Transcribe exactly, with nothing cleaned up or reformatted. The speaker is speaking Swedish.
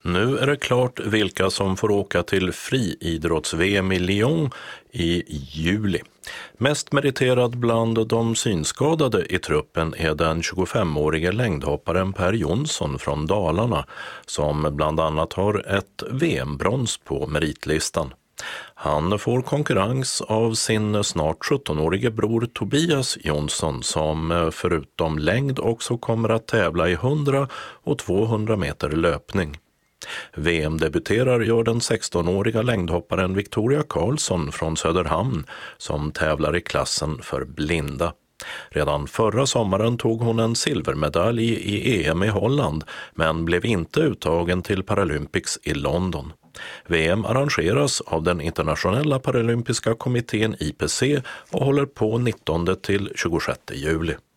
Nu är det klart vilka som får åka till friidrotts-V M i Lyon i juli. Mest meriterad bland de synskadade i truppen är den tjugofemårige längdhopparen Per Jonsson från Dalarna som bland annat har ett V M-brons på meritlistan. Han får konkurrens av sin snart sjuttonårige bror Tobias Jonsson som förutom längd också kommer att tävla i hundra och tvåhundra meter löpning. V M-debuterar gör den sextonåriga längdhopparen Victoria Karlsson från Söderhamn som tävlar i klassen för blinda. Redan förra sommaren tog hon en silvermedalj i E M i Holland men blev inte uttagen till Paralympics i London. V M arrangeras av den internationella paralympiska kommittén I P C och håller på nittonde till tjugosjätte juli.